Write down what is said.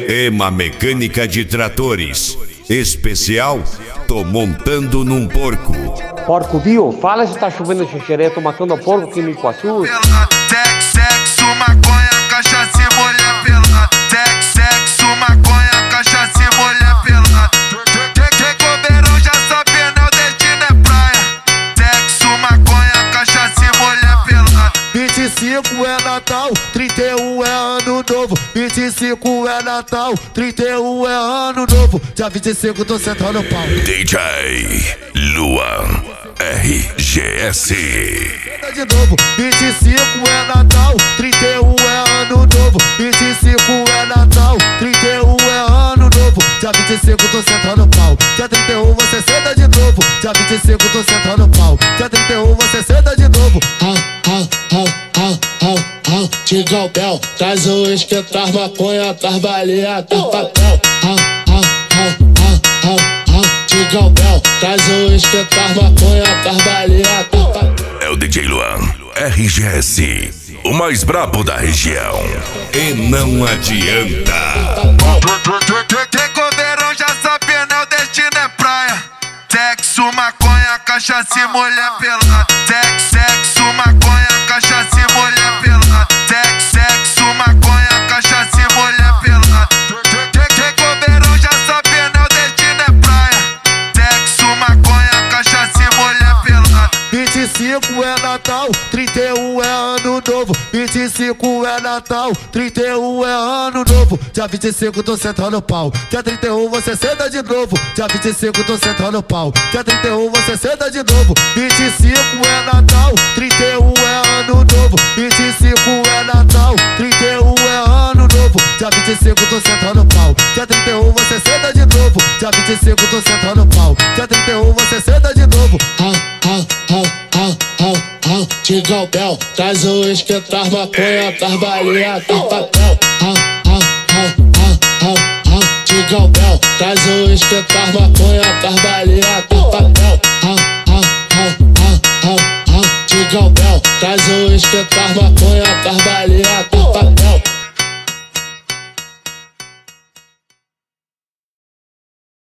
EMA Mecânica de Tratores. Especial, tô montando num porco. Porco viu? Fala se tá chovendo xixerê, tô matando o porco aqui no Iguaçu. Sexo, maconha, cachaça e mulher pelada. Sexo, maconha, cachaça e mulher pelada. Que coberão já sabe, não, destino é praia. Sexo, maconha, cachaça e mulher pelada. 25 é Natal, 31 é Ano Novo. 25 é Natal, 31 é Ano Novo. Dia 25 tô sentando o pau. DJ Luan RGS. De novo, 25 é Natal, 31 é Ano Novo. 25 é Natal, 31 é Ano Novo. Dia 25 tô sentando o pau. Dia 31 você senta de novo. Dia 25 tô sentando o pau. Dia 31 você senta de novo. Tigão Bel, traz o espetar, maconha, traz baleia, traz papel. Tigão Bel, traz o espetar, maconha, traz baleia, traz papel. É o DJ Luan RGS, o mais brabo da região. E não adianta. Que coberão já sabe, não, destino é praia. Sexo, maconha, cachaça e mulher pelada. Sexo, maconha, cachaça e mulher pelada. Sexo, maconha, cachaça e mulher pelada. Que coberão já sabe, não, destino é praia. Sexo, maconha, cachaça e mulher pelada. 25 é Natal, 31 é Ano Novo. 25 é Natal, 31 é Ano Novo. Dia 25 tô sentando o pau. Dia 31 você senta de novo. Dia 25 tô sentando o pau. Dia 31 você senta de novo. 25 é Natal, 31 é Ano Novo. 25 é Natal, 31 é Ano Novo. Dia 25 tô sentando o pau. Dia 31 você senta de novo. Dia 25 tô sentando o pau. Dia 31 você senta de novo. Tigão Bel, traz o espetar, maconha, traz baleia, traz papel. Tigão Bel, traz o espetar, maconha, traz baleia, traz papel. Tigão Bel, traz o espetar, maconha, traz baleia, traz papel.